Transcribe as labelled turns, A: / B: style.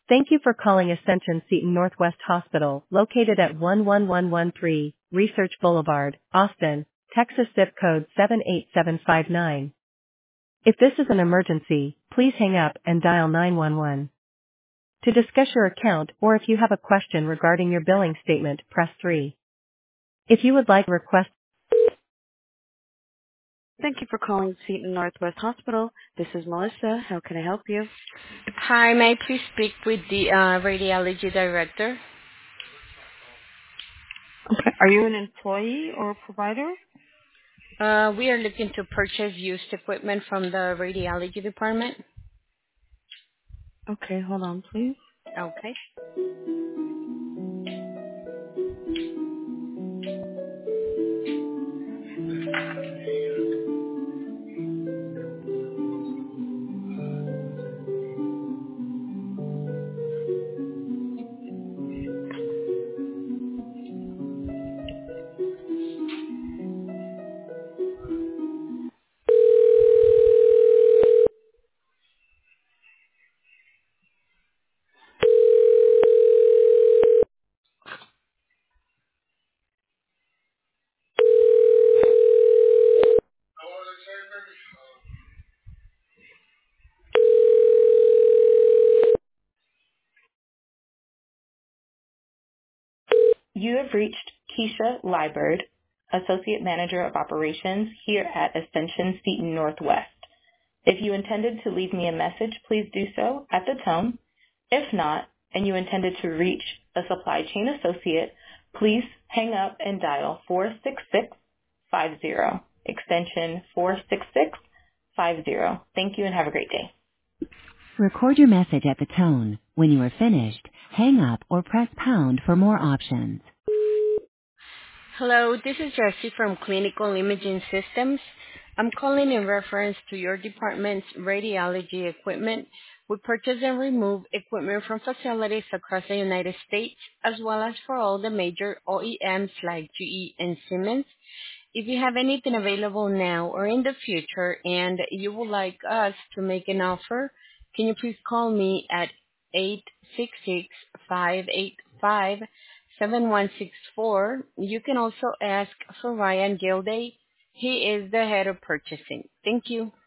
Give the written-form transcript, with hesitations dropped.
A: Thank you for calling Ascension Seton Northwest Hospital, located at 11113 Research Boulevard, Austin, Texas zip code 78759. If this is an emergency, please hang up and dial 911. To discuss your account or if you have a question regarding your billing statement, press 3. If you would like to request. Thank you for calling Seton Northwest Hospital. This is Melissa. How can I help you?
B: Hi, may I please speak with the radiology director?
A: Okay. Are you an employee or a provider?
B: We are looking to purchase used equipment from the radiology department.
A: Okay, hold on, please.
B: Okay.
A: You have reached Keisha Liebert, Associate Manager of Operations here at Ascension Seton Northwest. If you intended to leave me a message, please do so at the tone. If not, and you intended to reach a supply chain associate, please hang up and dial 46650, extension 46650. Thank you and have a great day. Record your message at the tone. When you are finished, hang up or press pound for more options.
B: Hello, this is Jessie from Clinical Imaging Systems. I'm calling in reference to your department's radiology equipment. We purchase and remove equipment from facilities across the United States, as well as for all the major OEMs like GE and Siemens. If you have anything available now or in the future and you would like us to make an offer, can you please call me at 866-585-7164. You can also ask for Ryan Gilday. He is the head of purchasing. Thank you.